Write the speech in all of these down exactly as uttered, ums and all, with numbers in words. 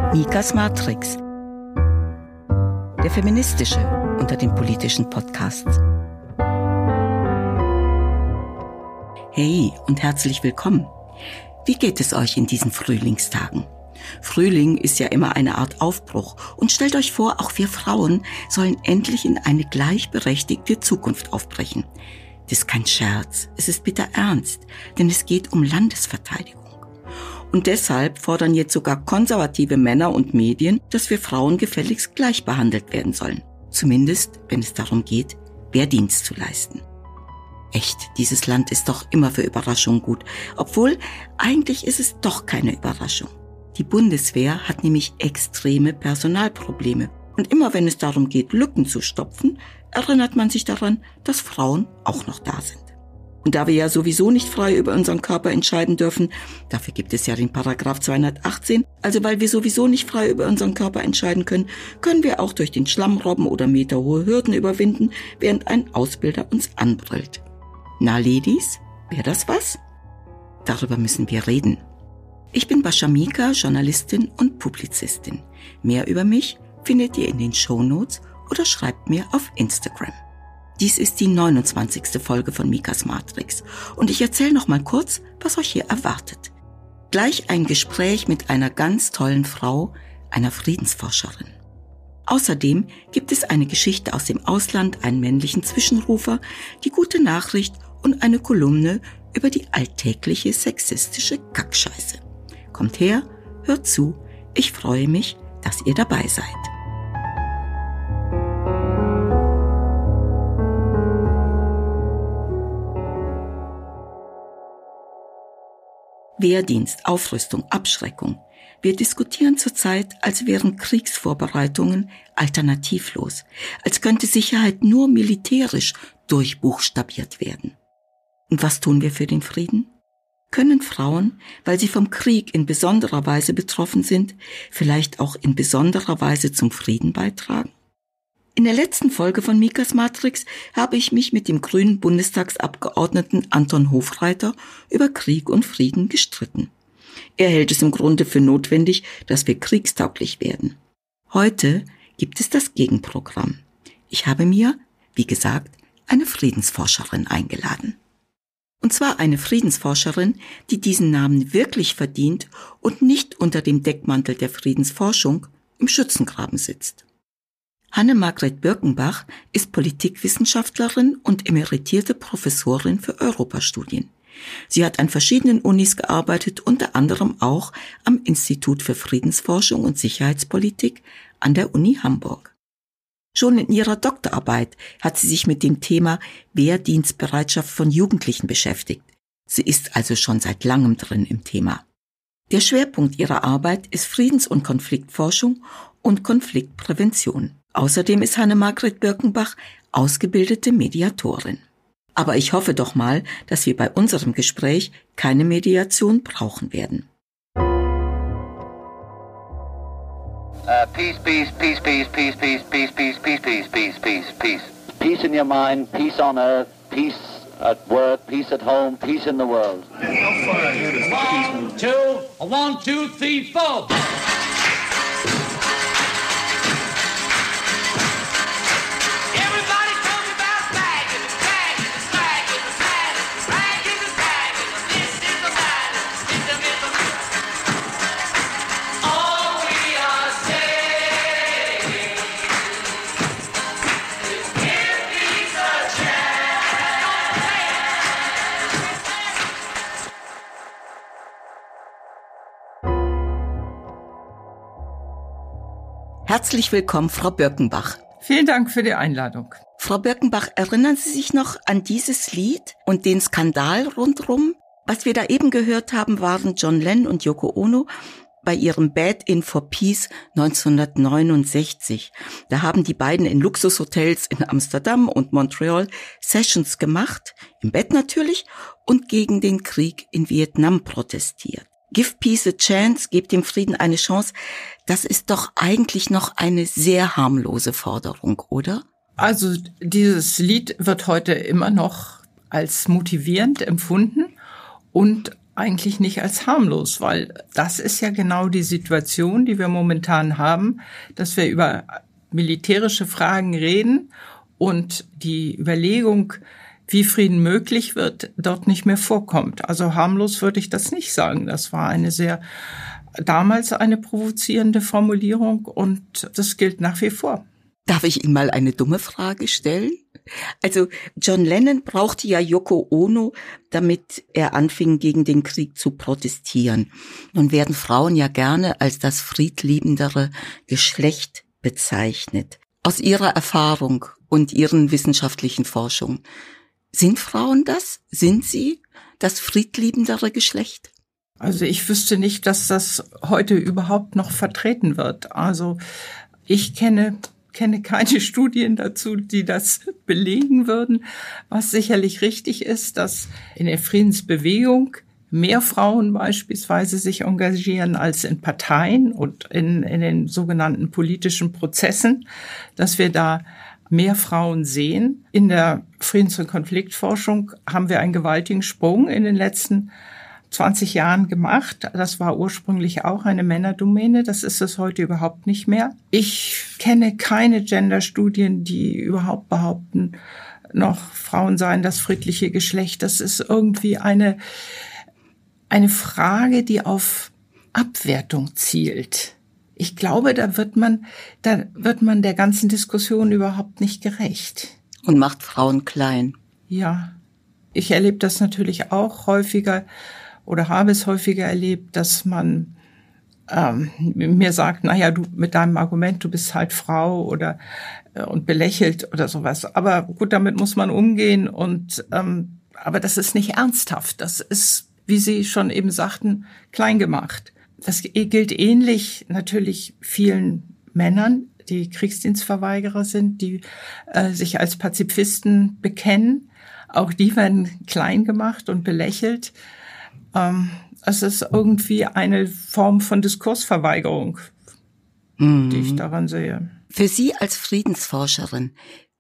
Mikas Matrix, der feministische unter den politischen Podcasts. Hey und herzlich willkommen. Wie geht es euch in diesen Frühlingstagen? Frühling ist ja immer eine Art Aufbruch und stellt euch vor, auch wir Frauen sollen endlich in eine gleichberechtigte Zukunft aufbrechen. Das ist kein Scherz, es ist bitter ernst, denn es geht um Landesverteidigung. Und deshalb fordern jetzt sogar konservative Männer und Medien, dass wir Frauen gefälligst gleich behandelt werden sollen. Zumindest, wenn es darum geht, Wehrdienst zu leisten. Echt, dieses Land ist doch immer für Überraschungen gut, obwohl eigentlich ist es doch keine Überraschung. Die Bundeswehr hat nämlich extreme Personalprobleme. Und immer wenn es darum geht, Lücken zu stopfen, erinnert man sich daran, dass Frauen auch noch da sind. Und da wir ja sowieso nicht frei über unseren Körper entscheiden dürfen, dafür gibt es ja den Paragraph zweihundertachtzehn, also weil wir sowieso nicht frei über unseren Körper entscheiden können, können wir auch durch den Schlammrobben oder meterhohe Hürden überwinden, während ein Ausbilder uns anbrüllt. Na, Ladies, wäre das was? Darüber müssen wir reden. Ich bin Bascha Mika, Journalistin und Publizistin. Mehr über mich findet ihr in den Shownotes oder schreibt mir auf Instagram. Dies ist die neunundzwanzigste Folge von Mikas Matrix und ich erzähle noch mal kurz, was euch hier erwartet. Gleich ein Gespräch mit einer ganz tollen Frau, einer Friedensforscherin. Außerdem gibt es eine Geschichte aus dem Ausland, einen männlichen Zwischenrufer, die gute Nachricht und eine Kolumne über die alltägliche sexistische Kackscheiße. Kommt her, hört zu, ich freue mich, dass ihr dabei seid. Wehrdienst, Aufrüstung, Abschreckung. Wir diskutieren zurzeit, als wären Kriegsvorbereitungen alternativlos, als könnte Sicherheit nur militärisch durchbuchstabiert werden. Und was tun wir für den Frieden? Können Frauen, weil sie vom Krieg in besonderer Weise betroffen sind, vielleicht auch in besonderer Weise zum Frieden beitragen? In der letzten Folge von Mikas Matrix habe ich mich mit dem grünen Bundestagsabgeordneten Anton Hofreiter über Krieg und Frieden gestritten. Er hält es im Grunde für notwendig, dass wir kriegstauglich werden. Heute gibt es das Gegenprogramm. Ich habe mir, wie gesagt, eine Friedensforscherin eingeladen. Und zwar eine Friedensforscherin, die diesen Namen wirklich verdient und nicht unter dem Deckmantel der Friedensforschung im Schützengraben sitzt. Hanne-Margret Birkenbach ist Politikwissenschaftlerin und emeritierte Professorin für Europastudien. Sie hat an verschiedenen Unis gearbeitet, unter anderem auch am Institut für Friedensforschung und Sicherheitspolitik an der Uni Hamburg. Schon in ihrer Doktorarbeit hat sie sich mit dem Thema Wehrdienstbereitschaft von Jugendlichen beschäftigt. Sie ist also schon seit langem drin im Thema. Der Schwerpunkt ihrer Arbeit ist Friedens- und Konfliktforschung und Konfliktprävention. Außerdem ist Hanne-Margret Birkenbach ausgebildete Mediatorin. Aber ich hoffe doch mal, dass wir bei unserem Gespräch keine Mediation brauchen werden. Uh, peace, peace, peace, peace, peace, peace, peace, peace, peace, peace, peace, peace, peace. Peace in your mind, peace on earth, peace at work, peace at home, peace in the world. One, two, one, two, three, four. Herzlich willkommen, Frau Birkenbach. Vielen Dank für die Einladung. Frau Birkenbach, erinnern Sie sich noch an dieses Lied und den Skandal rundherum? Was wir da eben gehört haben, waren John Lennon und Yoko Ono bei ihrem Bed-In for Peace neunzehnhundertneunundsechzig. Da haben die beiden in Luxushotels in Amsterdam und Montreal Sessions gemacht, im Bett natürlich, und gegen den Krieg in Vietnam protestiert. Give Peace a Chance, gebt dem Frieden eine Chance. Das ist doch eigentlich noch eine sehr harmlose Forderung, oder? Also dieses Lied wird heute immer noch als motivierend empfunden und eigentlich nicht als harmlos, weil das ist ja genau die Situation, die wir momentan haben, dass wir über militärische Fragen reden und die Überlegung, wie Frieden möglich wird, dort nicht mehr vorkommt. Also harmlos würde ich das nicht sagen. Das war eine sehr, damals eine provozierende Formulierung und das gilt nach wie vor. Darf ich Ihnen mal eine dumme Frage stellen? Also John Lennon brauchte ja Yoko Ono, damit er anfing, gegen den Krieg zu protestieren. Nun werden Frauen ja gerne als das friedliebendere Geschlecht bezeichnet. Aus Ihrer Erfahrung und Ihren wissenschaftlichen Forschungen, sind Frauen das? Sind sie das friedliebendere Geschlecht? Also ich wüsste nicht, dass das heute überhaupt noch vertreten wird. Also ich kenne kenne keine Studien dazu, die das belegen würden. Was sicherlich richtig ist, dass in der Friedensbewegung mehr Frauen beispielsweise sich engagieren als in Parteien und in, in den sogenannten politischen Prozessen, dass wir da mehr Frauen sehen. In der Friedens- und Konfliktforschung haben wir einen gewaltigen Sprung in den letzten zwanzig Jahren gemacht. Das war ursprünglich auch eine Männerdomäne. Das ist es heute überhaupt nicht mehr. Ich kenne keine Gender-Studien, die überhaupt behaupten, noch Frauen seien das friedliche Geschlecht. Das ist irgendwie eine, eine Frage, die auf Abwertung zielt. Ich glaube, da wird man, da wird man der ganzen Diskussion überhaupt nicht gerecht. Und macht Frauen klein. Ja, ich erlebe das natürlich auch häufiger oder habe es häufiger erlebt, dass man ähm, mir sagt, naja, du mit deinem Argument, du bist halt Frau oder äh, und belächelt oder sowas. Aber gut, damit muss man umgehen und ähm, aber das ist nicht ernsthaft. Das ist, wie Sie schon eben sagten, klein gemacht. Das gilt ähnlich natürlich vielen Männern, die Kriegsdienstverweigerer sind, die äh, sich als Pazifisten bekennen. Auch die werden klein gemacht und belächelt. Ähm, es ist irgendwie eine Form von Diskursverweigerung, mhm. die ich daran sehe. Für Sie als Friedensforscherin,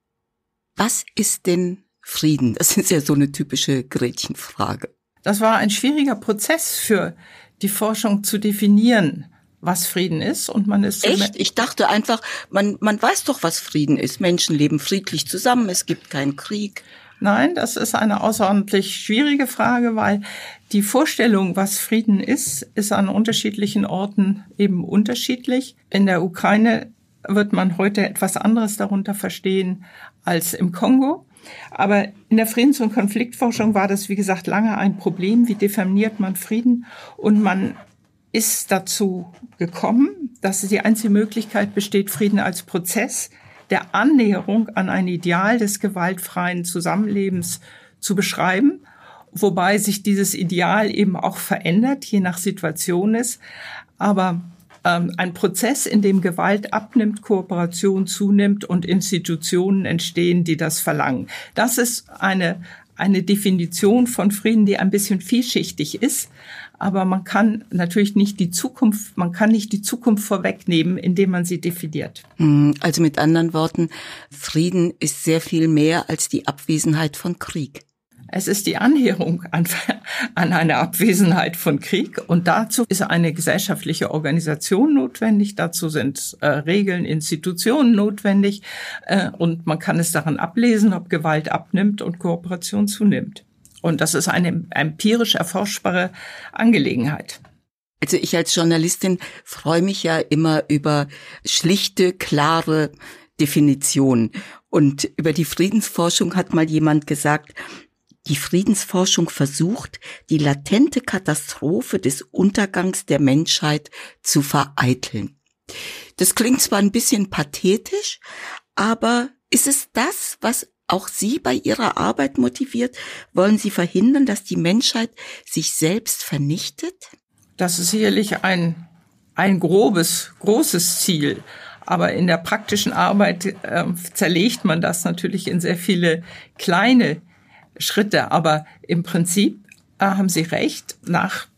was ist denn Frieden? Das ist ja so eine typische Gretchenfrage. Das war ein schwieriger Prozess für die Forschung zu definieren, was Frieden ist. Und man ist so Echt? Ich dachte einfach, man, man weiß doch, was Frieden ist. Menschen leben friedlich zusammen, es gibt keinen Krieg. Nein, das ist eine außerordentlich schwierige Frage, weil die Vorstellung, was Frieden ist, ist an unterschiedlichen Orten eben unterschiedlich. In der Ukraine wird man heute etwas anderes darunter verstehen als im Kongo. Aber in der Friedens- und Konfliktforschung war das, wie gesagt, lange ein Problem. Wie definiert man Frieden? Und man ist dazu gekommen, dass die einzige Möglichkeit besteht, Frieden als Prozess der Annäherung an ein Ideal des gewaltfreien Zusammenlebens zu beschreiben, wobei sich dieses Ideal eben auch verändert, je nach Situation ist. Aber ähm, ein Prozess, in dem Gewalt abnimmt, Kooperation zunimmt und Institutionen entstehen, die das verlangen. Das ist eine, eine Definition von Frieden, die ein bisschen vielschichtig ist. Aber man kann natürlich nicht die Zukunft, man kann nicht die Zukunft vorwegnehmen, indem man sie definiert. Also mit anderen Worten, Frieden ist sehr viel mehr als die Abwesenheit von Krieg. Es ist die Annäherung an, an eine Abwesenheit von Krieg. Und dazu ist eine gesellschaftliche Organisation notwendig. Dazu sind äh, Regeln, Institutionen notwendig. Äh, und man kann es daran ablesen, ob Gewalt abnimmt und Kooperation zunimmt. Und das ist eine empirisch erforschbare Angelegenheit. Also ich als Journalistin freue mich ja immer über schlichte, klare Definitionen. Und über die Friedensforschung hat mal jemand gesagt, die Friedensforschung versucht, die latente Katastrophe des Untergangs der Menschheit zu vereiteln. Das klingt zwar ein bisschen pathetisch, aber ist es das, was auch Sie bei Ihrer Arbeit motiviert? Wollen Sie verhindern, dass die Menschheit sich selbst vernichtet? Das ist sicherlich ein, ein grobes, großes Ziel. Aber in der praktischen Arbeit äh, zerlegt man das natürlich in sehr viele kleine Schritte. Aber im Prinzip äh, haben Sie recht. Nach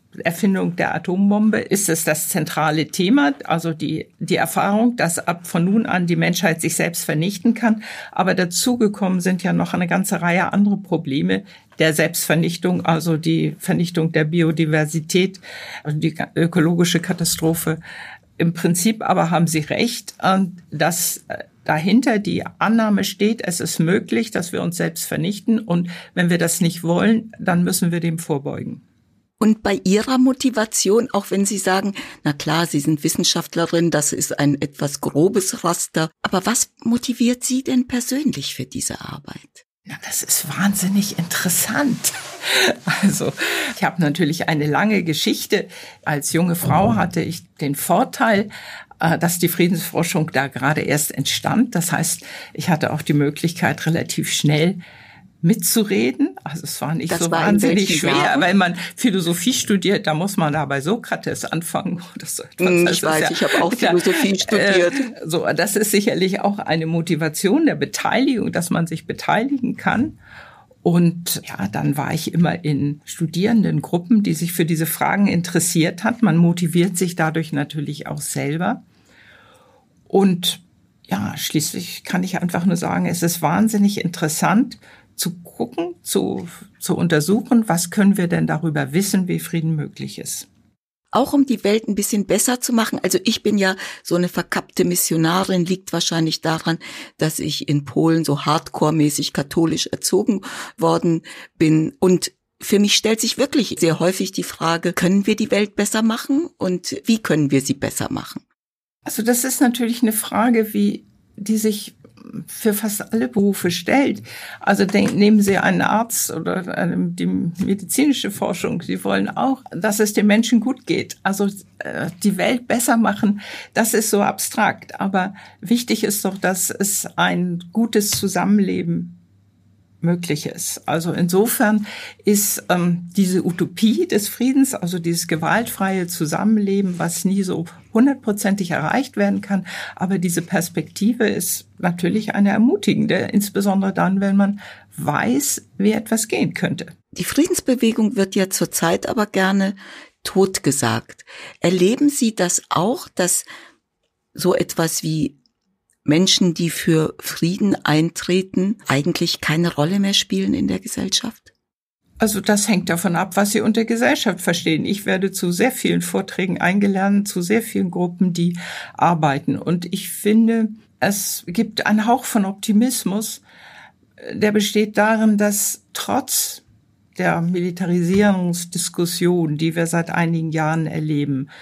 Erfindung der Atombombe ist es das zentrale Thema, also die, die Erfahrung, dass ab von nun an die Menschheit sich selbst vernichten kann. Aber dazugekommen sind ja noch eine ganze Reihe andere Probleme der Selbstvernichtung, also die Vernichtung der Biodiversität, also die ökologische Katastrophe. Im Prinzip aber haben Sie recht, dass dahinter die Annahme steht, es ist möglich, dass wir uns selbst vernichten. Und wenn wir das nicht wollen, dann müssen wir dem vorbeugen. Und bei Ihrer Motivation, auch wenn Sie sagen, na klar, Sie sind Wissenschaftlerin, das ist ein etwas grobes Raster, aber was motiviert Sie denn persönlich für diese Arbeit? Ja, das ist wahnsinnig interessant. Also, ich habe natürlich eine lange Geschichte. Als junge Frau hatte ich den Vorteil, dass die Friedensforschung da gerade erst entstand. Das heißt, ich hatte auch die Möglichkeit, relativ schnell mitzureden. Also es war nicht das so war wahnsinnig schwer, Jahren? Weil man Philosophie studiert, da muss man da bei Sokrates anfangen oder so etwas. Ich also weiß, ja, ich habe auch Philosophie da, studiert. Äh, so, das ist sicherlich auch eine Motivation der Beteiligung, dass man sich beteiligen kann. Und ja, dann war ich immer in Studierendengruppen, die sich für diese Fragen interessiert hat. Man motiviert sich dadurch natürlich auch selber. Und ja, schließlich kann ich einfach nur sagen, es ist wahnsinnig interessant, zu gucken, zu, zu untersuchen, was können wir denn darüber wissen, wie Frieden möglich ist. Auch um die Welt ein bisschen besser zu machen. Also ich bin ja so eine verkappte Missionarin, liegt wahrscheinlich daran, dass ich in Polen so hardcore-mäßig katholisch erzogen worden bin. Und für mich stellt sich wirklich sehr häufig die Frage, können wir die Welt besser machen und wie können wir sie besser machen? Also das ist natürlich eine Frage, wie die sich für fast alle Berufe stellt. Also denken, nehmen Sie einen Arzt oder die medizinische Forschung, Sie wollen auch, dass es den Menschen gut geht. Also äh, die Welt besser machen, das ist so abstrakt. Aber wichtig ist doch, dass es ein gutes Zusammenleben möglich ist. Also insofern ist ähm, diese Utopie des Friedens, also dieses gewaltfreie Zusammenleben, was nie so hundertprozentig erreicht werden kann, aber diese Perspektive ist natürlich eine ermutigende, insbesondere dann, wenn man weiß, wie etwas gehen könnte. Die Friedensbewegung wird ja zurzeit aber gerne totgesagt. Erleben Sie das auch, dass so etwas wie Menschen, die für Frieden eintreten, eigentlich keine Rolle mehr spielen in der Gesellschaft? Also das hängt davon ab, was Sie unter Gesellschaft verstehen. Ich werde zu sehr vielen Vorträgen eingeladen, zu sehr vielen Gruppen, die arbeiten. Und ich finde, es gibt einen Hauch von Optimismus, der besteht darin, dass trotz der Militarisierungsdiskussion, die wir seit einigen Jahren erleben,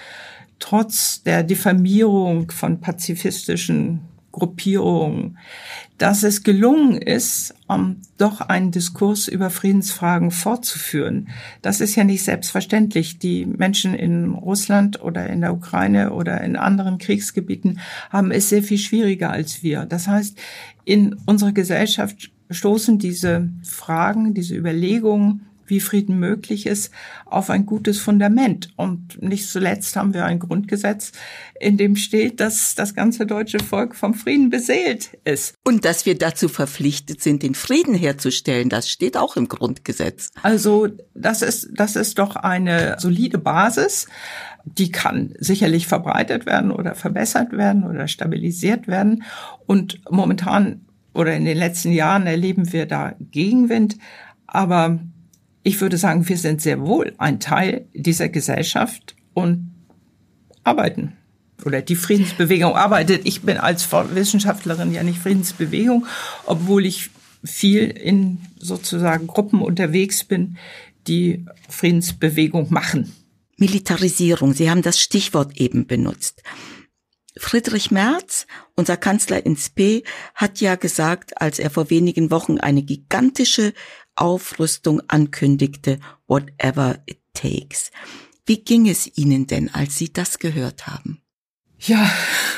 trotz der Diffamierung von pazifistischen Gruppierungen, dass es gelungen ist, um doch einen Diskurs über Friedensfragen fortzuführen. Das ist ja nicht selbstverständlich. Die Menschen in Russland oder in der Ukraine oder in anderen Kriegsgebieten haben es sehr viel schwieriger als wir. Das heißt, in unserer Gesellschaft stoßen diese Fragen, diese Überlegungen, wie Frieden möglich ist, auf ein gutes Fundament. Und nicht zuletzt haben wir ein Grundgesetz, in dem steht, dass das ganze deutsche Volk vom Frieden beseelt ist. Und dass wir dazu verpflichtet sind, den Frieden herzustellen, das steht auch im Grundgesetz. Also das ist, das ist doch eine solide Basis. Die kann sicherlich verbreitet werden oder verbessert werden oder stabilisiert werden. Und momentan oder in den letzten Jahren erleben wir da Gegenwind. Aber ich würde sagen, wir sind sehr wohl ein Teil dieser Gesellschaft und arbeiten. Oder die Friedensbewegung arbeitet. Ich bin als Wissenschaftlerin ja nicht Friedensbewegung, obwohl ich viel in sozusagen Gruppen unterwegs bin, die Friedensbewegung machen. Militarisierung, Sie haben das Stichwort eben benutzt. Friedrich Merz, unser Kanzler in Spe, hat ja gesagt, als er vor wenigen Wochen eine gigantische Aufrüstung ankündigte, whatever it takes. Wie ging es Ihnen denn, als Sie das gehört haben? Ja,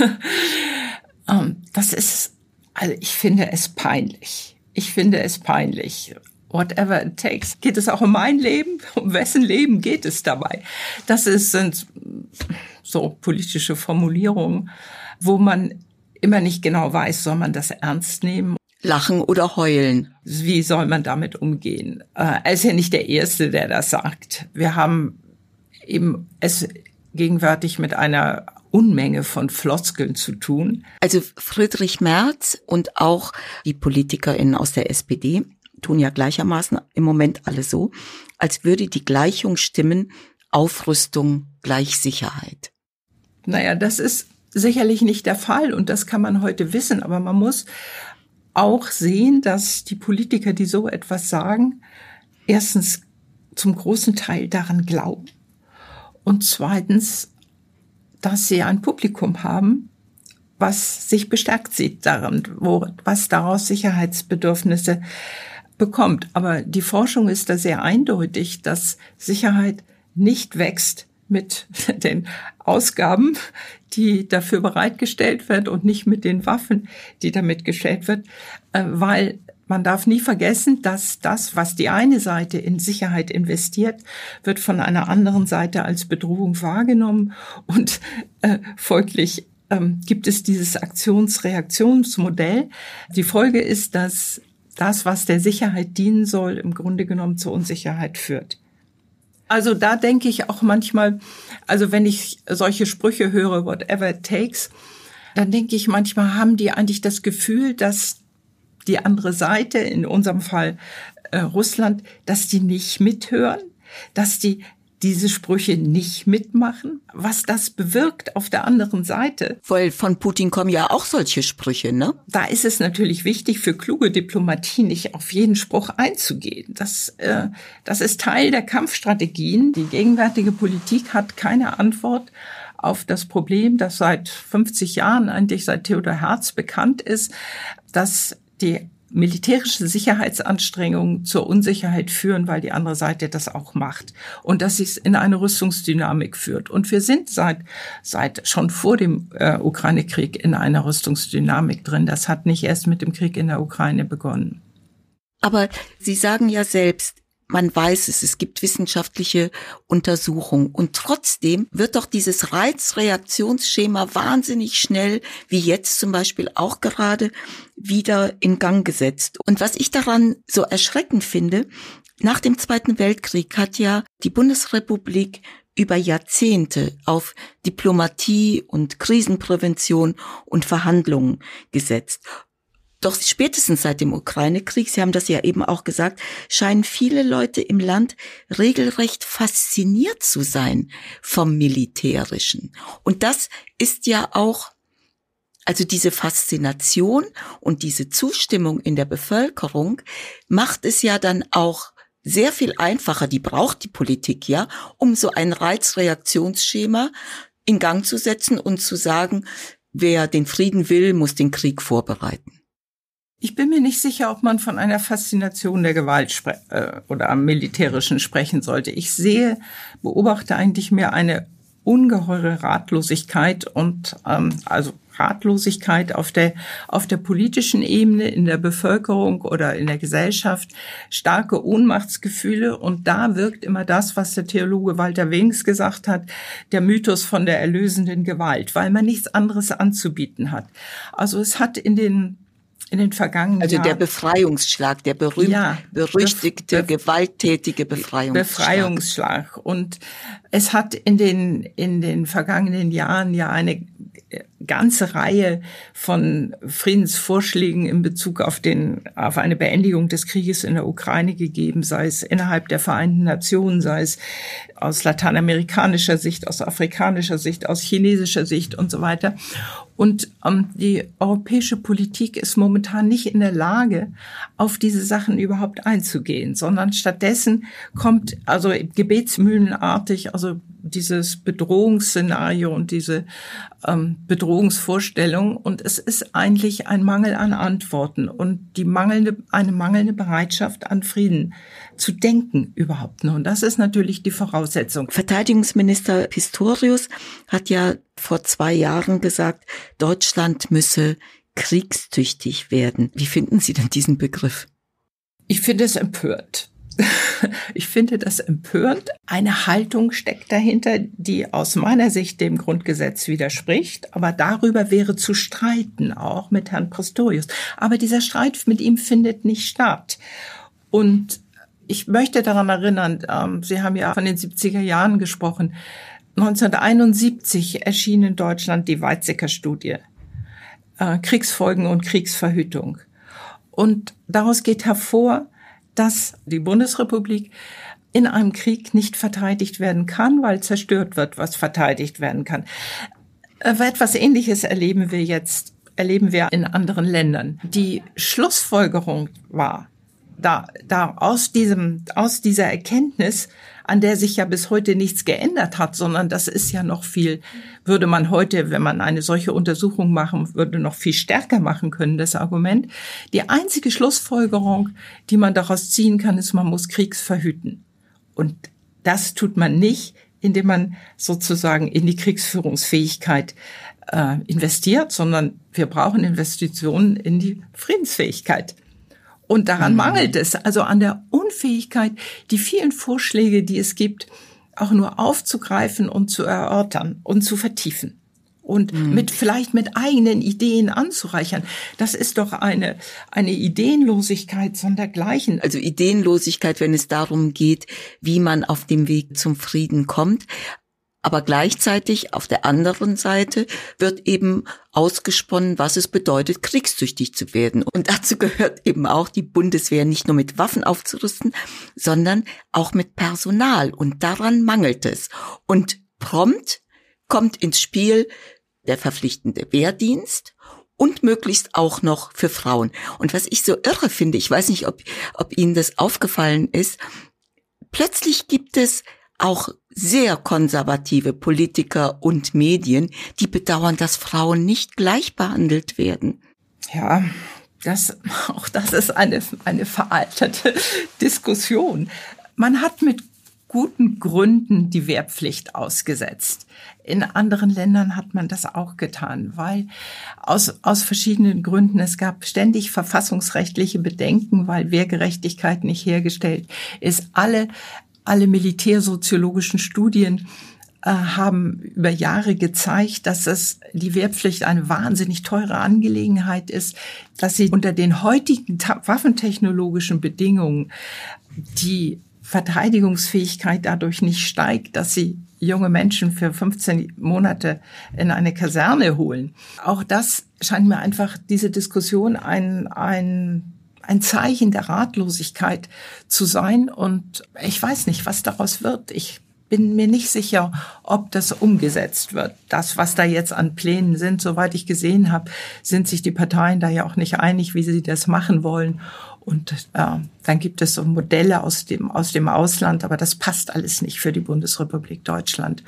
das ist, also ich finde es peinlich. Ich finde es peinlich. Whatever it takes. Geht es auch um mein Leben? Um wessen Leben geht es dabei? Das ist, sind so politische Formulierungen, wo man immer nicht genau weiß, soll man das ernst nehmen? Lachen oder heulen? Wie soll man damit umgehen? Er ist ja nicht der Erste, der das sagt. Wir haben eben es gegenwärtig mit einer Unmenge von Floskeln zu tun. Also Friedrich Merz und auch die PolitikerInnen aus der S P D tun ja gleichermaßen im Moment alle so, als würde die Gleichung stimmen, Aufrüstung gleich Sicherheit. Naja, das ist sicherlich nicht der Fall und das kann man heute wissen, aber man muss auch sehen, dass die Politiker, die so etwas sagen, erstens zum großen Teil daran glauben und zweitens, dass sie ein Publikum haben, was sich bestärkt sieht daran, wo, was daraus Sicherheitsbedürfnisse bekommt. Aber die Forschung ist da sehr eindeutig, dass Sicherheit nicht wächst mit den Ausgaben, die dafür bereitgestellt werden und nicht mit den Waffen, die damit gestellt wird, weil man darf nie vergessen, dass das, was die eine Seite in Sicherheit investiert, wird von einer anderen Seite als Bedrohung wahrgenommen und äh, folglich ähm, gibt es dieses Aktions-Reaktionsmodell. Die Folge ist, dass das, was der Sicherheit dienen soll, im Grunde genommen zur Unsicherheit führt. Also da denke ich auch manchmal, also wenn ich solche Sprüche höre, whatever it takes, dann denke ich manchmal, haben die eigentlich das Gefühl, dass die andere Seite, in unserem Fall äh, Russland, dass die nicht mithören, dass die diese Sprüche nicht mitmachen, was das bewirkt auf der anderen Seite. Weil von Putin kommen ja auch solche Sprüche, ne? Da ist es natürlich wichtig, für kluge Diplomatie nicht auf jeden Spruch einzugehen. Das, äh, das ist Teil der Kampfstrategien. Die gegenwärtige Politik hat keine Antwort auf das Problem, das seit fünfzig Jahren, eigentlich seit Theodor Herz bekannt ist, dass die militärische Sicherheitsanstrengungen zur Unsicherheit führen, weil die andere Seite das auch macht und dass es in eine Rüstungsdynamik führt. Und wir sind seit seit schon vor dem äh, Ukraine-Krieg in einer Rüstungsdynamik drin. Das hat nicht erst mit dem Krieg in der Ukraine begonnen. Aber Sie sagen ja selbst, man weiß es, es gibt wissenschaftliche Untersuchungen und trotzdem wird doch dieses Reizreaktionsschema wahnsinnig schnell, wie jetzt zum Beispiel auch gerade, wieder in Gang gesetzt. Und was ich daran so erschreckend finde, nach dem Zweiten Weltkrieg hat ja die Bundesrepublik über Jahrzehnte auf Diplomatie und Krisenprävention und Verhandlungen gesetzt. Doch spätestens seit dem Ukraine-Krieg, Sie haben das ja eben auch gesagt, scheinen viele Leute im Land regelrecht fasziniert zu sein vom Militärischen. Und das ist ja auch, also diese Faszination und diese Zustimmung in der Bevölkerung macht es ja dann auch sehr viel einfacher, die braucht die Politik ja, um so ein Reizreaktionsschema in Gang zu setzen und zu sagen, wer den Frieden will, muss den Krieg vorbereiten. Ich bin mir nicht sicher, ob man von einer Faszination der Gewalt spre- äh, oder am Militärischen sprechen sollte. Ich sehe, beobachte eigentlich mehr eine ungeheure Ratlosigkeit und ähm, also Ratlosigkeit auf der auf der politischen Ebene, in der Bevölkerung oder in der Gesellschaft, starke Ohnmachtsgefühle und da wirkt immer das, was der Theologe Walter Wings gesagt hat, der Mythos von der erlösenden Gewalt, weil man nichts anderes anzubieten hat. Also es hat in den In den vergangenen Also Jahren. der Befreiungsschlag, der berühmt, ja, berüchtigte, bef- gewalttätige Befreiungsschlag. Befreiungsschlag. Und es hat in den, in den vergangenen Jahren ja eine ganze Reihe von Friedensvorschlägen in Bezug auf den, auf eine Beendigung des Krieges in der Ukraine gegeben, sei es innerhalb der Vereinten Nationen, sei es aus lateinamerikanischer Sicht, aus afrikanischer Sicht, aus chinesischer Sicht und so weiter. Und ähm, die europäische Politik ist momentan nicht in der Lage, auf diese Sachen überhaupt einzugehen, sondern stattdessen kommt also gebetsmühlenartig, also dieses Bedrohungsszenario und diese ähm, Bedrohungsvorstellung. Und es ist eigentlich ein Mangel an Antworten und die mangelnde, eine mangelnde Bereitschaft an Frieden zu denken überhaupt. Und das ist natürlich die Voraussetzung. Verteidigungsminister Pistorius hat ja vor zwei Jahren gesagt, Deutschland müsse kriegstüchtig werden. Wie finden Sie denn diesen Begriff? Ich finde es empörend. Ich finde das empörend. Eine Haltung steckt dahinter, die aus meiner Sicht dem Grundgesetz widerspricht. Aber darüber wäre zu streiten, auch mit Herrn Pistorius. Aber dieser Streit mit ihm findet nicht statt. Und Ich möchte daran erinnern, ähm, Sie haben ja von den siebziger Jahren gesprochen. neunzehnhunderteinundsiebzig erschien in Deutschland die Weizsäcker-Studie, äh, Kriegsfolgen und Kriegsverhütung. Und daraus geht hervor, dass die Bundesrepublik in einem Krieg nicht verteidigt werden kann, weil zerstört wird, was verteidigt werden kann. Etwas Ähnliches erleben wir jetzt, erleben wir in anderen Ländern. Die Schlussfolgerung war, da, da aus diesem, aus dieser Erkenntnis, an der sich ja bis heute nichts geändert hat, sondern das ist ja noch viel, würde man heute, wenn man eine solche Untersuchung machen würde, noch viel stärker machen können, das Argument. Die einzige Schlussfolgerung, die man daraus ziehen kann, ist, man muss Kriegs verhüten. Und das tut man nicht, indem man sozusagen in die Kriegsführungsfähigkeit äh, investiert, sondern wir brauchen Investitionen in die Friedensfähigkeit. Und daran mhm. mangelt es, also an der Unfähigkeit, die vielen Vorschläge, die es gibt, auch nur aufzugreifen und zu erörtern und zu vertiefen. Und mhm. mit vielleicht mit eigenen Ideen anzureichern. Das ist doch eine eine Ideenlosigkeit sondergleichen. Also Ideenlosigkeit, wenn es darum geht, wie man auf dem Weg zum Frieden kommt. Aber gleichzeitig auf der anderen Seite wird eben ausgesponnen, was es bedeutet, kriegstüchtig zu werden. Und dazu gehört eben auch, die Bundeswehr nicht nur mit Waffen aufzurüsten, sondern auch mit Personal. Und daran mangelt es. Und prompt kommt ins Spiel der verpflichtende Wehrdienst und möglichst auch noch für Frauen. Und was ich so irre finde, ich weiß nicht, ob, ob Ihnen das aufgefallen ist, plötzlich gibt es auch sehr konservative Politiker und Medien, die bedauern, dass Frauen nicht gleich behandelt werden. Ja, das, auch das ist eine, eine veraltete Diskussion. Man hat mit guten Gründen die Wehrpflicht ausgesetzt. In anderen Ländern hat man das auch getan, weil aus, aus verschiedenen Gründen, es gab ständig verfassungsrechtliche Bedenken, weil Wehrgerechtigkeit nicht hergestellt ist. Alle, alle militärsoziologischen Studien äh, haben über Jahre gezeigt, dass es die Wehrpflicht eine wahnsinnig teure Angelegenheit ist, dass sie unter den heutigen ta- waffentechnologischen Bedingungen die Verteidigungsfähigkeit dadurch nicht steigt, dass sie junge Menschen für fünfzehn Monate in eine Kaserne holen. Auch das scheint mir einfach diese Diskussion ein, ein, ein Zeichen der Ratlosigkeit zu sein. Und ich weiß nicht, was daraus wird. Ich bin mir nicht sicher, ob das umgesetzt wird. Das, was da jetzt an Plänen sind, soweit ich gesehen habe, sind sich die Parteien da ja auch nicht einig, wie sie das machen wollen. Und äh, dann gibt es so Modelle aus dem aus dem Ausland, aber das passt alles nicht für die Bundesrepublik Deutschland.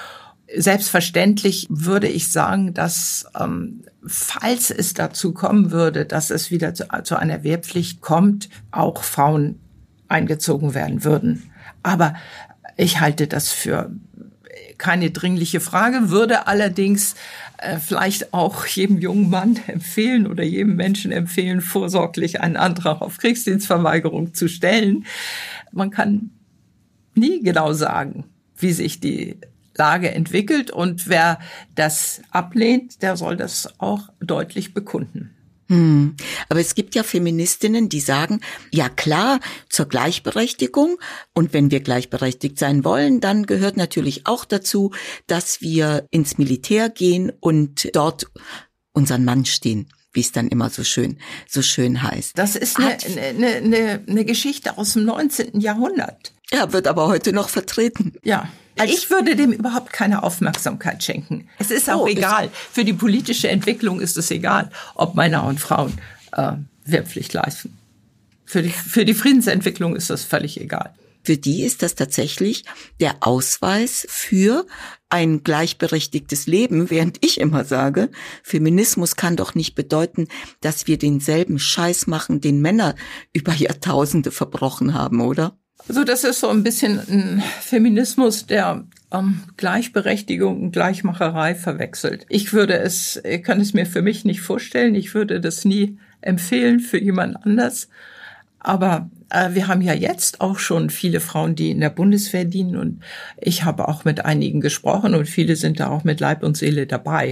Selbstverständlich würde ich sagen, dass ähm, falls es dazu kommen würde, dass es wieder zu, zu einer Wehrpflicht kommt, auch Frauen eingezogen werden würden. Aber ich halte das für keine dringliche Frage, würde allerdings äh, vielleicht auch jedem jungen Mann empfehlen oder jedem Menschen empfehlen, vorsorglich einen Antrag auf Kriegsdienstverweigerung zu stellen. Man kann nie genau sagen, wie sich die Lage entwickelt, und wer das ablehnt, der soll das auch deutlich bekunden. Hm. Aber es gibt ja Feministinnen, die sagen, ja klar, zur Gleichberechtigung, und wenn wir gleichberechtigt sein wollen, dann gehört natürlich auch dazu, dass wir ins Militär gehen und dort unseren Mann stehen, wie es dann immer so schön, so schön heißt. Das ist eine, eine, eine, eine Geschichte aus dem neunzehnten Jahrhundert. Ja, wird aber heute noch vertreten. Ja. Ich würde dem überhaupt keine Aufmerksamkeit schenken. Es ist auch oh, egal. Für die politische Entwicklung ist es egal, ob Männer und Frauen äh, Wehrpflicht leisten. Für die, für die Friedensentwicklung ist das völlig egal. Für die ist das tatsächlich der Ausweis für ein gleichberechtigtes Leben, während ich immer sage, Feminismus kann doch nicht bedeuten, dass wir denselben Scheiß machen, den Männer über Jahrtausende verbrochen haben, oder? Also das ist so ein bisschen ein Feminismus, der ähm, Gleichberechtigung und Gleichmacherei verwechselt. Ich würde es, ich kann es mir für mich nicht vorstellen. Ich würde das nie empfehlen für jemand anders. Aber äh, wir haben ja jetzt auch schon viele Frauen, die in der Bundeswehr dienen. Und ich habe auch mit einigen gesprochen und viele sind da auch mit Leib und Seele dabei.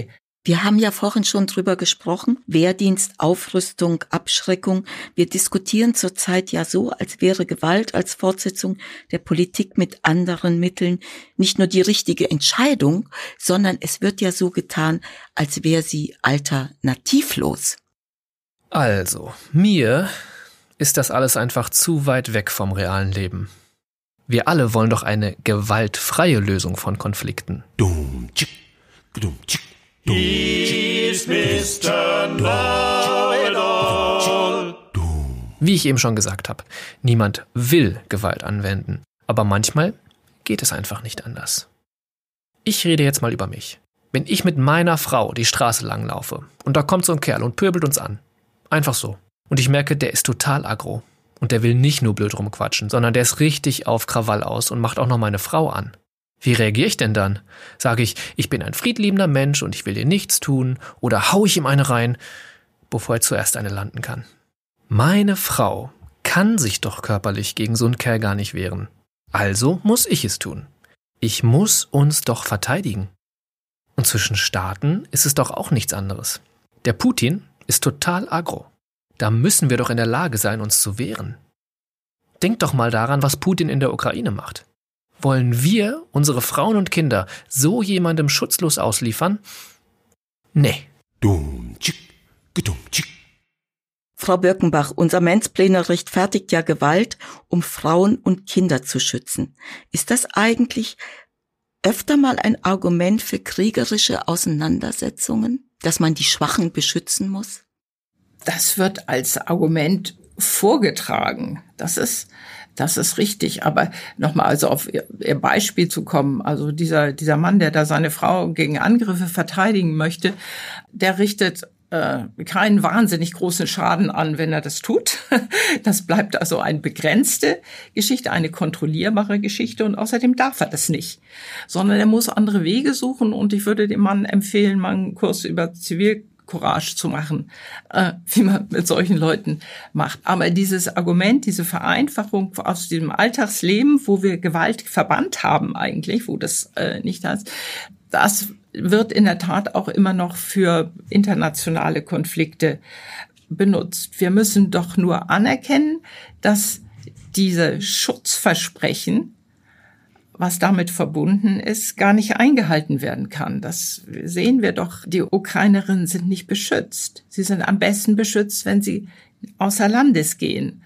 Wir haben ja vorhin schon drüber gesprochen, Wehrdienst, Aufrüstung, Abschreckung. Wir diskutieren zurzeit ja so, als wäre Gewalt als Fortsetzung der Politik mit anderen Mitteln nicht nur die richtige Entscheidung, sondern es wird ja so getan, als wäre sie alternativlos. Also, mir ist das alles einfach zu weit weg vom realen Leben. Wir alle wollen doch eine gewaltfreie Lösung von Konflikten. Dum, tschick, dum, tschick. He's Mister Know-it-all. Wie ich eben schon gesagt habe, niemand will Gewalt anwenden. Aber manchmal geht es einfach nicht anders. Ich rede jetzt mal über mich. Wenn ich mit meiner Frau die Straße lang laufe und da kommt so ein Kerl und pöbelt uns an. Einfach so. Und ich merke, der ist total aggro. Und der will nicht nur blöd rumquatschen, sondern der ist richtig auf Krawall aus und macht auch noch meine Frau an. Wie reagiere ich denn dann? Sage ich, ich bin ein friedliebender Mensch und ich will dir nichts tun? Oder hau ich ihm eine rein, bevor er zuerst eine landen kann? Meine Frau kann sich doch körperlich gegen so einen Kerl gar nicht wehren. Also muss ich es tun. Ich muss uns doch verteidigen. Und zwischen Staaten ist es doch auch nichts anderes. Der Putin ist total aggro. Da müssen wir doch in der Lage sein, uns zu wehren. Denkt doch mal daran, was Putin in der Ukraine macht. Wollen wir unsere Frauen und Kinder so jemandem schutzlos ausliefern? Nee. Dum, tschick, gedum, tschick. Frau Birkenbach, unser Mansplainer rechtfertigt ja Gewalt, um Frauen und Kinder zu schützen. Ist das eigentlich öfter mal ein Argument für kriegerische Auseinandersetzungen, dass man die Schwachen beschützen muss? Das wird als Argument vorgetragen. Das ist, das ist richtig. Aber nochmal, also auf Ihr, Ihr Beispiel zu kommen, also dieser, dieser Mann, der da seine Frau gegen Angriffe verteidigen möchte, der richtet äh, keinen wahnsinnig großen Schaden an, wenn er das tut. Das bleibt also eine begrenzte Geschichte, eine kontrollierbare Geschichte und außerdem darf er das nicht. Sondern er muss andere Wege suchen und ich würde dem Mann empfehlen, mal einen Kurs über Zivil Courage zu machen, äh, wie man mit solchen Leuten macht. Aber dieses Argument, diese Vereinfachung aus dem Alltagsleben, wo wir Gewalt verbannt haben eigentlich, wo das äh, nicht da ist, das wird in der Tat auch immer noch für internationale Konflikte benutzt. Wir müssen doch nur anerkennen, dass diese Schutzversprechen, was damit verbunden ist, gar nicht eingehalten werden kann. Das sehen wir doch. Die Ukrainerinnen sind nicht beschützt. Sie sind am besten beschützt, wenn sie außer Landes gehen.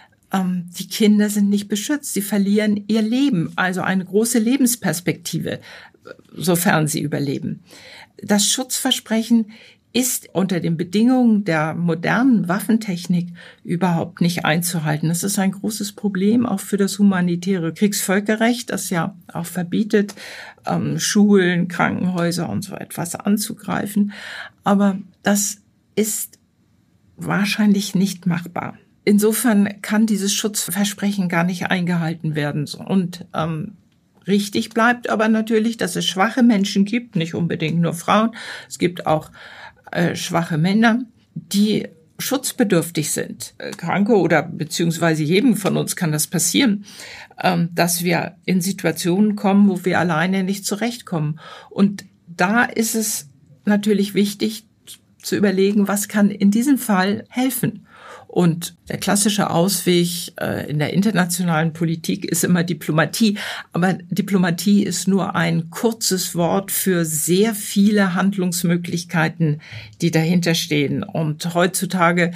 Ähm, die Kinder sind nicht beschützt. Sie verlieren ihr Leben, also eine große Lebensperspektive, sofern sie überleben. Das Schutzversprechen ist unter den Bedingungen der modernen Waffentechnik überhaupt nicht einzuhalten. Das ist ein großes Problem auch für das humanitäre Kriegsvölkerrecht, das ja auch verbietet, ähm, Schulen, Krankenhäuser und so etwas anzugreifen. Aber das ist wahrscheinlich nicht machbar. Insofern kann dieses Schutzversprechen gar nicht eingehalten werden. Und ähm, richtig bleibt aber natürlich, dass es schwache Menschen gibt, nicht unbedingt nur Frauen. Es gibt auch Äh, schwache Männer, die schutzbedürftig sind. Äh, Kranke oder beziehungsweise jedem von uns kann das passieren, ähm, dass wir in Situationen kommen, wo wir alleine nicht zurechtkommen. Und da ist es natürlich wichtig zu überlegen, was kann in diesem Fall helfen. Und der klassische Ausweg äh, in der internationalen Politik ist immer Diplomatie. Aber Diplomatie ist nur ein kurzes Wort für sehr viele Handlungsmöglichkeiten, die dahinter stehen. Und heutzutage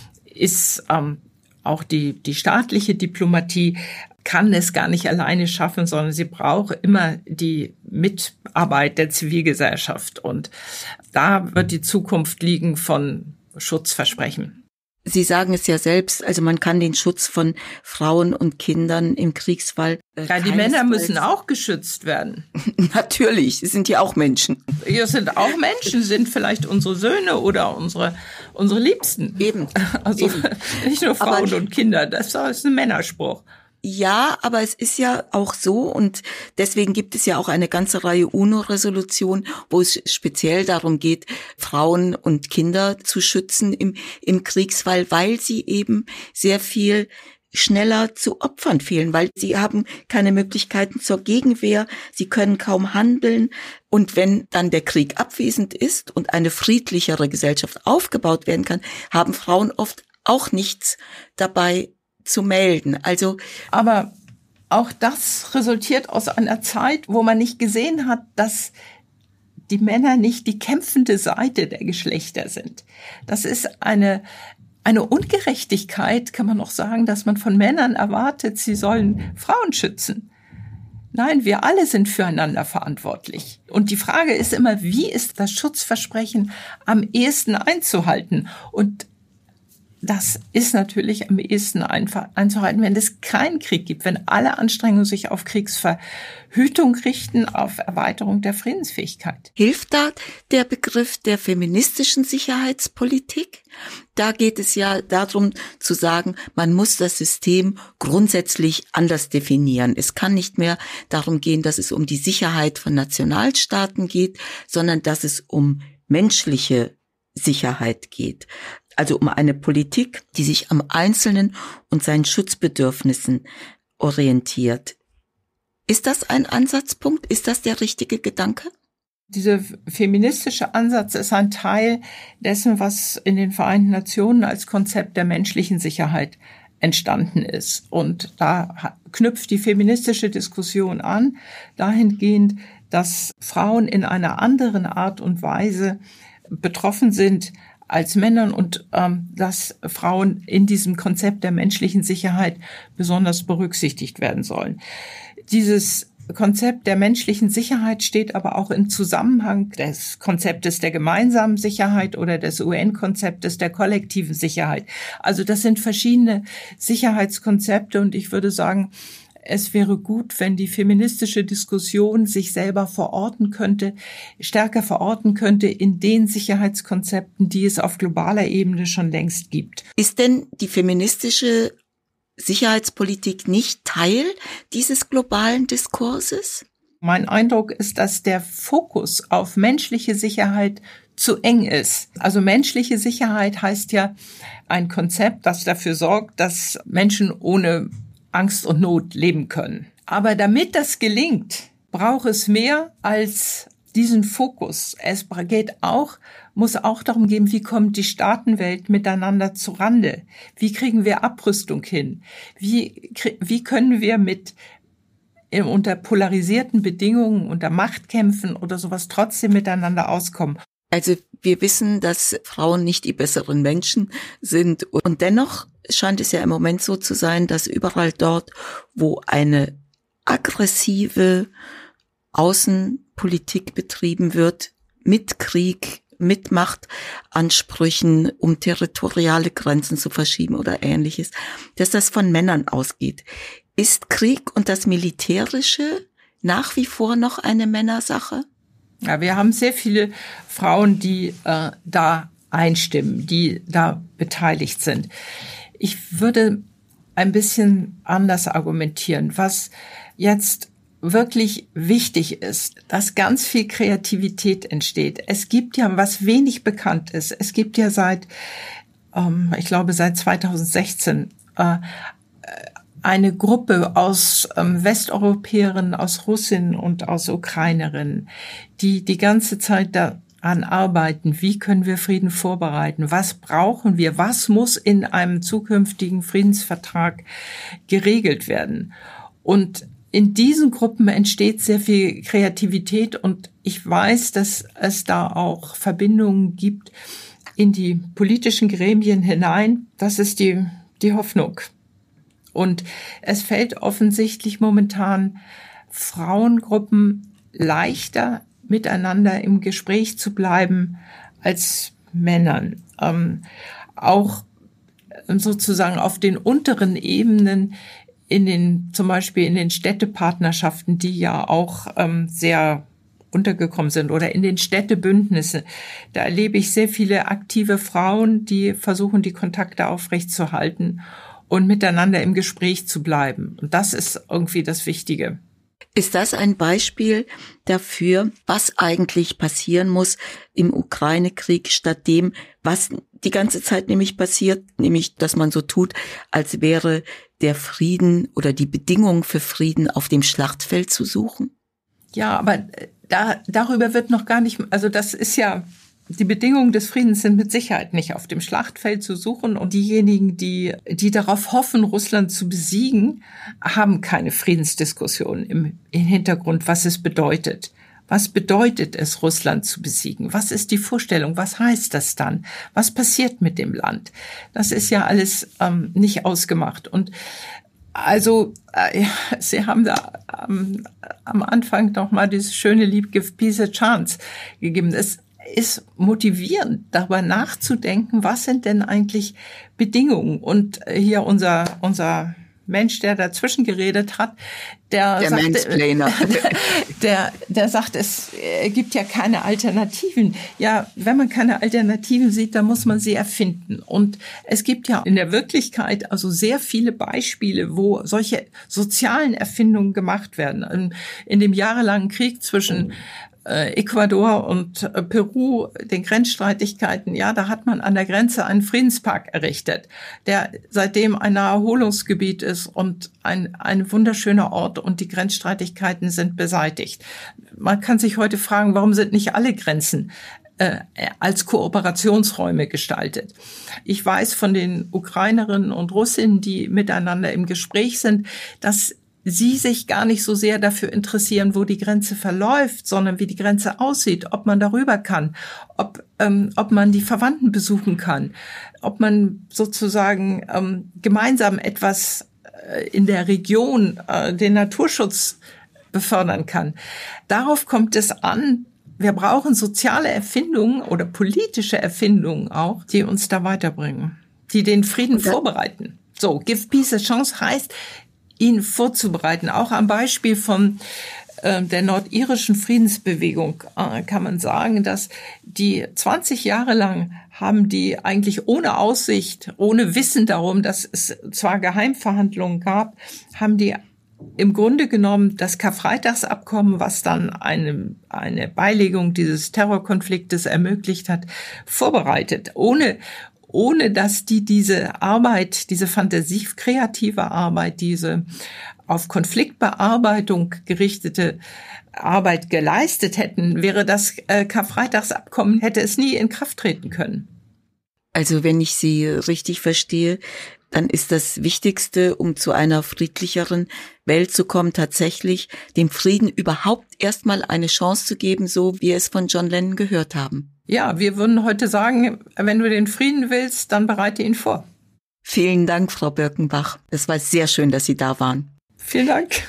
ist ähm, auch die, die staatliche Diplomatie kann es gar nicht alleine schaffen, sondern sie braucht immer die Mitarbeit der Zivilgesellschaft. Und da wird die Zukunft liegen von Schutzversprechen. Sie sagen es ja selbst, also man kann den Schutz von Frauen und Kindern im Kriegsfall. Äh, ja, die Männer müssen auch geschützt werden. Natürlich, sie sind ja auch Menschen. Wir sind auch Menschen, sind vielleicht unsere Söhne oder unsere unsere Liebsten. Eben. Also Eben. Nicht nur Frauen Aber, und Kinder, das ist ein Männerspruch. Ja, aber es ist ja auch so und deswegen gibt es ja auch eine ganze Reihe UNO-Resolutionen, wo es speziell darum geht, Frauen und Kinder zu schützen im, im Kriegsfall, weil sie eben sehr viel schneller zu Opfern fehlen, weil sie haben keine Möglichkeiten zur Gegenwehr, sie können kaum handeln. Und wenn dann der Krieg abwesend ist und eine friedlichere Gesellschaft aufgebaut werden kann, haben Frauen oft auch nichts dabei zu melden. Also, aber auch das resultiert aus einer Zeit, wo man nicht gesehen hat, dass die Männer nicht die kämpfende Seite der Geschlechter sind. Das ist eine eine Ungerechtigkeit, kann man auch sagen, dass man von Männern erwartet, sie sollen Frauen schützen. Nein, wir alle sind füreinander verantwortlich. Und die Frage ist immer, wie ist das Schutzversprechen am ehesten einzuhalten? Und das ist natürlich am ehesten einfach einzuhalten, wenn es keinen Krieg gibt, wenn alle Anstrengungen sich auf Kriegsverhütung richten, auf Erweiterung der Friedensfähigkeit. Hilft da der Begriff der feministischen Sicherheitspolitik? Da geht es ja darum zu sagen, man muss das System grundsätzlich anders definieren. Es kann nicht mehr darum gehen, dass es um die Sicherheit von Nationalstaaten geht, sondern dass es um menschliche Sicherheit geht. Also um eine Politik, die sich am Einzelnen und seinen Schutzbedürfnissen orientiert. Ist das ein Ansatzpunkt? Ist das der richtige Gedanke? Dieser feministische Ansatz ist ein Teil dessen, was in den Vereinten Nationen als Konzept der menschlichen Sicherheit entstanden ist. Und da knüpft die feministische Diskussion an, dahingehend, dass Frauen in einer anderen Art und Weise betroffen sind als Männern und ähm, dass Frauen in diesem Konzept der menschlichen Sicherheit besonders berücksichtigt werden sollen. Dieses Konzept der menschlichen Sicherheit steht aber auch im Zusammenhang des Konzeptes der gemeinsamen Sicherheit oder des U N-Konzeptes der kollektiven Sicherheit. Also das sind verschiedene Sicherheitskonzepte und ich würde sagen, es wäre gut, wenn die feministische Diskussion sich selber verorten könnte, stärker verorten könnte in den Sicherheitskonzepten, die es auf globaler Ebene schon längst gibt. Ist denn die feministische Sicherheitspolitik nicht Teil dieses globalen Diskurses? Mein Eindruck ist, dass der Fokus auf menschliche Sicherheit zu eng ist. Also menschliche Sicherheit heißt ja ein Konzept, das dafür sorgt, dass Menschen ohne Angst und Not leben können. Aber damit das gelingt, braucht es mehr als diesen Fokus. Es geht auch, muss auch darum gehen, wie kommt die Staatenwelt miteinander zurande? Wie kriegen wir Abrüstung hin? Wie, wie können wir mit unter polarisierten Bedingungen, unter Machtkämpfen oder sowas trotzdem miteinander auskommen? Also wir wissen, dass Frauen nicht die besseren Menschen sind. Und dennoch scheint es ja im Moment so zu sein, dass überall dort, wo eine aggressive Außenpolitik betrieben wird, mit Krieg, mit Machtansprüchen, um territoriale Grenzen zu verschieben oder Ähnliches, dass das von Männern ausgeht. Ist Krieg und das Militärische nach wie vor noch eine Männersache? Ja, wir haben sehr viele Frauen, die äh, da einstimmen, die da beteiligt sind. Ich würde ein bisschen anders argumentieren. Was jetzt wirklich wichtig ist, dass ganz viel Kreativität entsteht. Es gibt ja, was wenig bekannt ist, es gibt ja seit, ähm, ich glaube seit zweitausendsechzehn, äh, eine Gruppe aus ähm, Westeuropäerinnen, aus Russinnen und aus Ukrainerinnen, die die ganze Zeit daran arbeiten, wie können wir Frieden vorbereiten, was brauchen wir, was muss in einem zukünftigen Friedensvertrag geregelt werden. Und in diesen Gruppen entsteht sehr viel Kreativität und ich weiß, dass es da auch Verbindungen gibt in die politischen Gremien hinein. Das ist die, die Hoffnung. Und es fällt offensichtlich momentan Frauengruppen leichter, miteinander im Gespräch zu bleiben als Männern. Ähm, auch sozusagen auf den unteren Ebenen, in den, zum Beispiel in den Städtepartnerschaften, die ja auch ähm, sehr untergekommen sind, oder in den Städtebündnissen. Da erlebe ich sehr viele aktive Frauen, die versuchen, die Kontakte aufrechtzuerhalten und miteinander im Gespräch zu bleiben. Und das ist irgendwie das Wichtige. Ist das ein Beispiel dafür, was eigentlich passieren muss im Ukraine-Krieg statt dem, was die ganze Zeit nämlich passiert, nämlich, dass man so tut, als wäre der Frieden oder die Bedingung für Frieden auf dem Schlachtfeld zu suchen? Ja, aber da, darüber wird noch gar nicht, also das ist ja, die Bedingungen des Friedens sind mit Sicherheit nicht auf dem Schlachtfeld zu suchen. Und diejenigen, die, die darauf hoffen, Russland zu besiegen, haben keine Friedensdiskussion im, im Hintergrund, was es bedeutet. Was bedeutet es, Russland zu besiegen? Was ist die Vorstellung? Was heißt das dann? Was passiert mit dem Land? Das ist ja alles ähm, nicht ausgemacht. Und also, äh, ja, Sie haben da ähm, am Anfang noch mal dieses schöne Lied Give Peace a Chance gegeben. Es ist motivierend, darüber nachzudenken, was sind denn eigentlich Bedingungen? Und hier unser unser Mensch, der dazwischen geredet hat, der, der sagte, Mansplainer. der, der sagt, es gibt ja keine Alternativen. Ja, wenn man keine Alternativen sieht, dann muss man sie erfinden. Und es gibt ja in der Wirklichkeit also sehr viele Beispiele, wo solche sozialen Erfindungen gemacht werden. In, in dem jahrelangen Krieg zwischen Ecuador und Peru, den Grenzstreitigkeiten, ja, da hat man an der Grenze einen Friedenspark errichtet, der seitdem ein Erholungsgebiet ist und ein, ein wunderschöner Ort, und die Grenzstreitigkeiten sind beseitigt. Man kann sich heute fragen, warum sind nicht alle Grenzen äh, als Kooperationsräume gestaltet? Ich weiß von den Ukrainerinnen und Russinnen, die miteinander im Gespräch sind, dass sie sich gar nicht so sehr dafür interessieren, wo die Grenze verläuft, sondern wie die Grenze aussieht, ob man darüber kann, ob ähm, ob man die Verwandten besuchen kann, ob man sozusagen ähm, gemeinsam etwas äh, in der Region, äh, den Naturschutz befördern kann. Darauf kommt es an. Wir brauchen soziale Erfindungen oder politische Erfindungen auch, die uns da weiterbringen, die den Frieden vorbereiten. So, Give Peace a Chance heißt, ihn vorzubereiten. Auch am Beispiel von äh, der nordirischen Friedensbewegung äh, kann man sagen, dass die zwanzig Jahre lang haben die eigentlich ohne Aussicht, ohne Wissen darum, dass es zwar Geheimverhandlungen gab, haben die im Grunde genommen das Karfreitagsabkommen, was dann eine, eine Beilegung dieses Terrorkonfliktes ermöglicht hat, vorbereitet, ohne ohne dass die diese Arbeit, diese fantasie-kreative Arbeit, diese auf Konfliktbearbeitung gerichtete Arbeit geleistet hätten, wäre das äh, Karfreitagsabkommen, hätte es nie in Kraft treten können. Also wenn ich Sie richtig verstehe, dann ist das Wichtigste, um zu einer friedlicheren Welt zu kommen, tatsächlich dem Frieden überhaupt erstmal eine Chance zu geben, so wie wir es von John Lennon gehört haben. Ja, wir würden heute sagen, wenn du den Frieden willst, dann bereite ihn vor. Vielen Dank, Frau Birkenbach. Es war sehr schön, dass Sie da waren. Vielen Dank.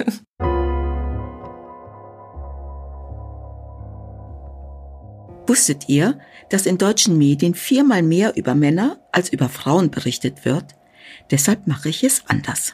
Wusstet ihr, dass in deutschen Medien viermal mehr über Männer als über Frauen berichtet wird? Deshalb mache ich es anders.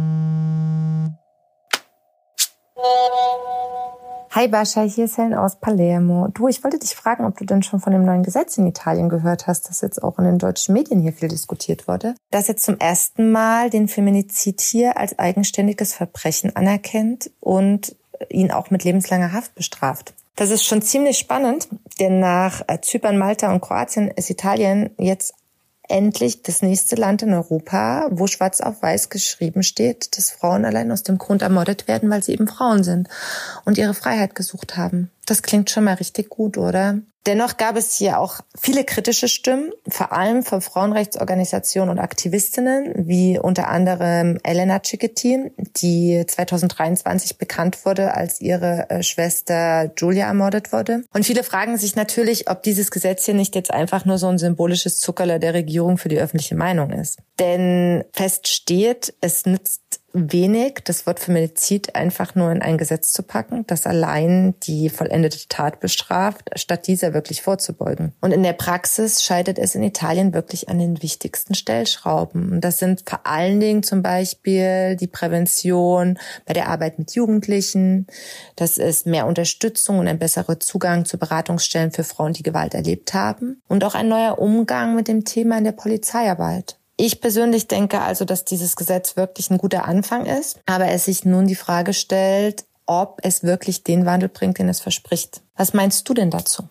Hi Bascha, hier ist Helen aus Palermo. Du, ich wollte dich fragen, ob du denn schon von dem neuen Gesetz in Italien gehört hast, das jetzt auch in den deutschen Medien hier viel diskutiert wurde, das jetzt zum ersten Mal den Feminizid hier als eigenständiges Verbrechen anerkennt und ihn auch mit lebenslanger Haft bestraft. Das ist schon ziemlich spannend, denn nach Zypern, Malta und Kroatien ist Italien jetzt endlich das nächste Land in Europa, wo schwarz auf weiß geschrieben steht, dass Frauen allein aus dem Grund ermordet werden, weil sie eben Frauen sind und ihre Freiheit gesucht haben. Das klingt schon mal richtig gut, oder? Dennoch gab es hier auch viele kritische Stimmen, vor allem von Frauenrechtsorganisationen und Aktivistinnen, wie unter anderem Elena Cecchettin, die zweitausenddreiundzwanzig bekannt wurde, als ihre Schwester Giulia ermordet wurde. Und viele fragen sich natürlich, ob dieses Gesetz hier nicht jetzt einfach nur so ein symbolisches Zuckerler der Regierung für die öffentliche Meinung ist. Denn fest steht, es nützt wenig, das Wort Feminizid einfach nur in ein Gesetz zu packen, das allein die vollendete Tat bestraft, statt dieser wirklich vorzubeugen. Und in der Praxis scheitert es in Italien wirklich an den wichtigsten Stellschrauben. Und das sind vor allen Dingen zum Beispiel die Prävention bei der Arbeit mit Jugendlichen. Das ist mehr Unterstützung und ein besserer Zugang zu Beratungsstellen für Frauen, die Gewalt erlebt haben. Und auch ein neuer Umgang mit dem Thema in der Polizeiarbeit. Ich persönlich denke also, dass dieses Gesetz wirklich ein guter Anfang ist, aber es sich nun die Frage stellt, ob es wirklich den Wandel bringt, den es verspricht. Was meinst du denn dazu?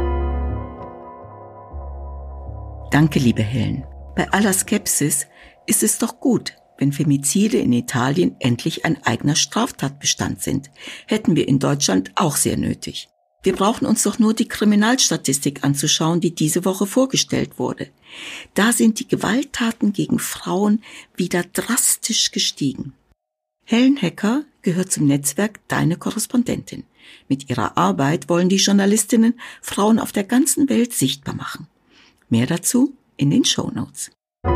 Danke, liebe Helen. Bei aller Skepsis ist es doch gut, wenn Femizide in Italien endlich ein eigener Straftatbestand sind. Hätten wir in Deutschland auch sehr nötig. Wir brauchen uns doch nur die Kriminalstatistik anzuschauen, die diese Woche vorgestellt wurde. Da sind die Gewalttaten gegen Frauen wieder drastisch gestiegen. Helen Hecker gehört zum Netzwerk Deine Korrespondentin. Mit ihrer Arbeit wollen die Journalistinnen Frauen auf der ganzen Welt sichtbar machen. Mehr dazu in den Shownotes.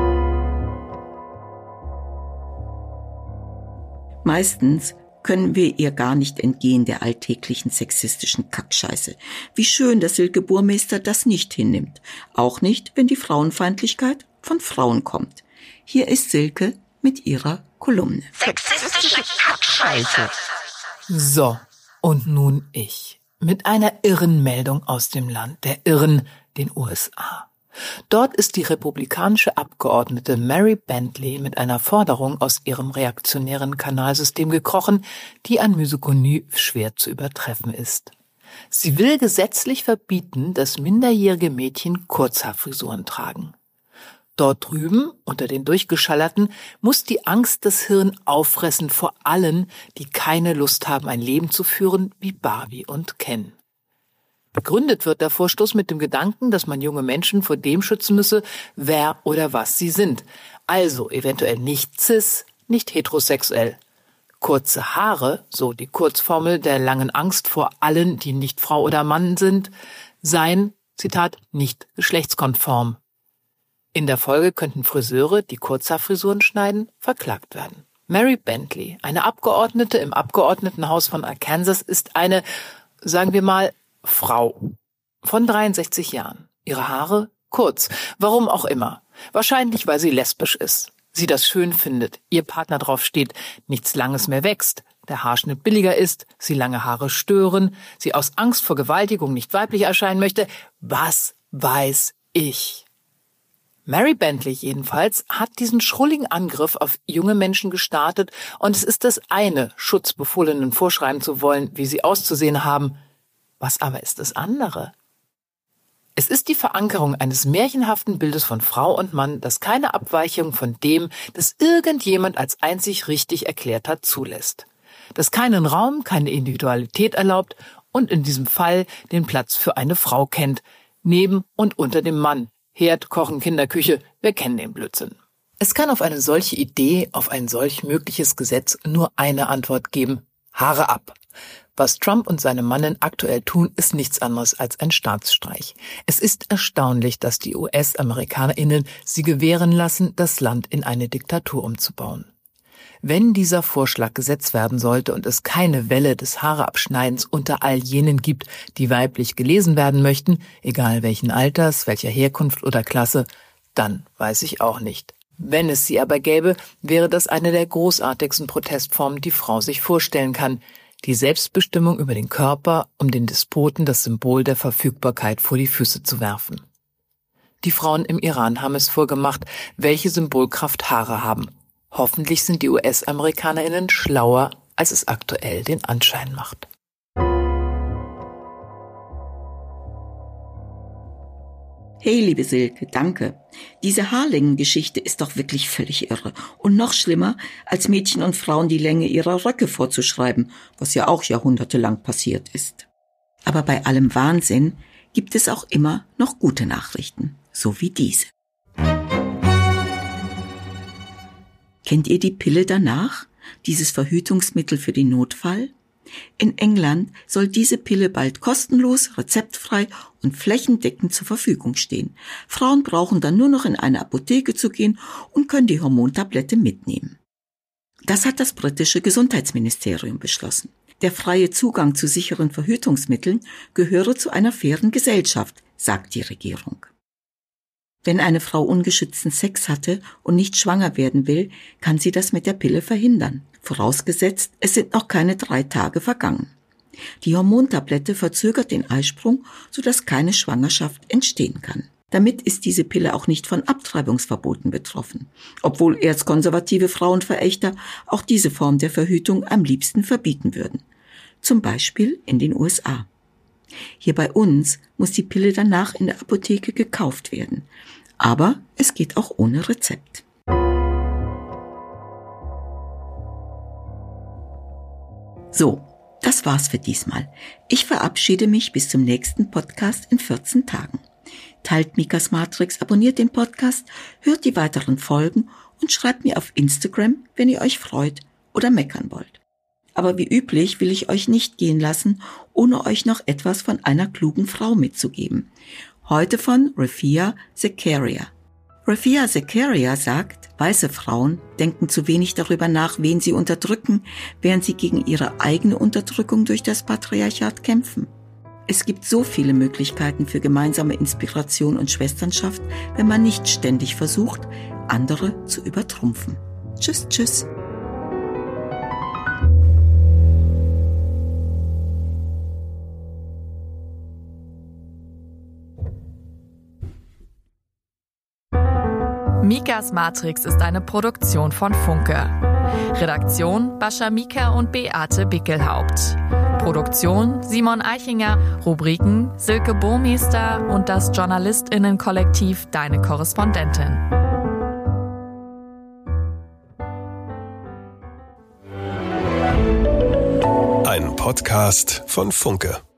Meistens können wir ihr gar nicht entgehen der alltäglichen sexistischen Kackscheiße. Wie schön, dass Silke Burmeister das nicht hinnimmt. Auch nicht, wenn die Frauenfeindlichkeit von Frauen kommt. Hier ist Silke mit ihrer Kolumne. Sexistische Kackscheiße. So, und nun ich. Mit einer irren Meldung aus dem Land der Irren, den U S A. Dort ist die republikanische Abgeordnete Mary Bentley mit einer Forderung aus ihrem reaktionären Kanalsystem gekrochen, die an Misogynie schwer zu übertreffen ist. Sie will gesetzlich verbieten, dass minderjährige Mädchen Kurzhaarfrisuren tragen. Dort drüben, unter den Durchgeschallerten, muss die Angst das Hirn auffressen vor allen, die keine Lust haben, ein Leben zu führen wie Barbie und Ken. Begründet wird der Vorstoß mit dem Gedanken, dass man junge Menschen vor dem schützen müsse, wer oder was sie sind. Also eventuell nicht cis, nicht heterosexuell. Kurze Haare, so die Kurzformel der langen Angst vor allen, die nicht Frau oder Mann sind, seien, Zitat, nicht geschlechtskonform. In der Folge könnten Friseure, die Kurzhaarfrisuren schneiden, verklagt werden. Mary Bentley, eine Abgeordnete im Abgeordnetenhaus von Arkansas, ist eine, sagen wir mal, Frau von dreiundsechzig Jahren. Ihre Haare kurz. Warum auch immer. Wahrscheinlich, weil sie lesbisch ist. Sie das schön findet. Ihr Partner drauf steht, nichts Langes mehr wächst. Der Haarschnitt billiger ist. Sie lange Haare stören. Sie aus Angst vor Vergewaltigung nicht weiblich erscheinen möchte. Was weiß ich? Mary Bentley jedenfalls hat diesen schrulligen Angriff auf junge Menschen gestartet. Und es ist das eine, Schutzbefohlenen vorschreiben zu wollen, wie sie auszusehen haben. Was aber ist das andere? Es ist die Verankerung eines märchenhaften Bildes von Frau und Mann, das keine Abweichung von dem, das irgendjemand als einzig richtig erklärt hat, zulässt. Das keinen Raum, keine Individualität erlaubt und in diesem Fall den Platz für eine Frau kennt, neben und unter dem Mann. Herd, Kochen, Kinderküche, wir kennen den Blödsinn. Es kann auf eine solche Idee, auf ein solch mögliches Gesetz nur eine Antwort geben: Haare ab. Was Trump und seine Mannen aktuell tun, ist nichts anderes als ein Staatsstreich. Es ist erstaunlich, dass die U S-AmerikanerInnen sie gewähren lassen, das Land in eine Diktatur umzubauen. Wenn dieser Vorschlag Gesetz werden sollte und es keine Welle des Haareabschneidens unter all jenen gibt, die weiblich gelesen werden möchten, egal welchen Alters, welcher Herkunft oder Klasse, dann weiß ich auch nicht. Wenn es sie aber gäbe, wäre das eine der großartigsten Protestformen, die Frau sich vorstellen kann. Die Selbstbestimmung über den Körper, um den Despoten das Symbol der Verfügbarkeit vor die Füße zu werfen. Die Frauen im Iran haben es vorgemacht, welche Symbolkraft Haare haben. Hoffentlich sind die U S-AmerikanerInnen schlauer, als es aktuell den Anschein macht. Hey, liebe Silke, danke. Diese Haarlängengeschichte ist doch wirklich völlig irre. Und noch schlimmer, als Mädchen und Frauen die Länge ihrer Röcke vorzuschreiben, was ja auch jahrhundertelang passiert ist. Aber bei allem Wahnsinn gibt es auch immer noch gute Nachrichten, so wie diese. Kennt ihr die Pille danach? Dieses Verhütungsmittel für den Notfall? In England soll diese Pille bald kostenlos, rezeptfrei und flächendeckend zur Verfügung stehen. Frauen brauchen dann nur noch in eine Apotheke zu gehen und können die Hormontablette mitnehmen. Das hat das britische Gesundheitsministerium beschlossen. Der freie Zugang zu sicheren Verhütungsmitteln gehöre zu einer fairen Gesellschaft, sagt die Regierung. Wenn eine Frau ungeschützten Sex hatte und nicht schwanger werden will, kann sie das mit der Pille verhindern. Vorausgesetzt, es sind noch keine drei Tage vergangen. Die Hormontablette verzögert den Eisprung, sodass keine Schwangerschaft entstehen kann. Damit ist diese Pille auch nicht von Abtreibungsverboten betroffen, obwohl erzkonservative Frauenverächter auch diese Form der Verhütung am liebsten verbieten würden. zum Beispiel in den U S A. Hier bei uns muss die Pille danach in der Apotheke gekauft werden, aber es geht auch ohne Rezept. So, das war's für diesmal. Ich verabschiede mich bis zum nächsten Podcast in vierzehn Tagen. Teilt Mikas Matrix, abonniert den Podcast, hört die weiteren Folgen und schreibt mir auf Instagram, wenn ihr euch freut oder meckern wollt. Aber wie üblich will ich euch nicht gehen lassen, ohne euch noch etwas von einer klugen Frau mitzugeben. Heute von Rafia Zakaria. Rafia Zakaria sagt, weiße Frauen denken zu wenig darüber nach, wen sie unterdrücken, während sie gegen ihre eigene Unterdrückung durch das Patriarchat kämpfen. Es gibt so viele Möglichkeiten für gemeinsame Inspiration und Schwesternschaft, wenn man nicht ständig versucht, andere zu übertrumpfen. Tschüss, tschüss. Mikas Matrix ist eine Produktion von Funke. Redaktion Bascha Mika und Beate Bickelhaupt. Produktion Simon Eichinger. Rubriken Silke Burmeister und das JournalistInnen-Kollektiv Deine Korrespondentin. Ein Podcast von Funke.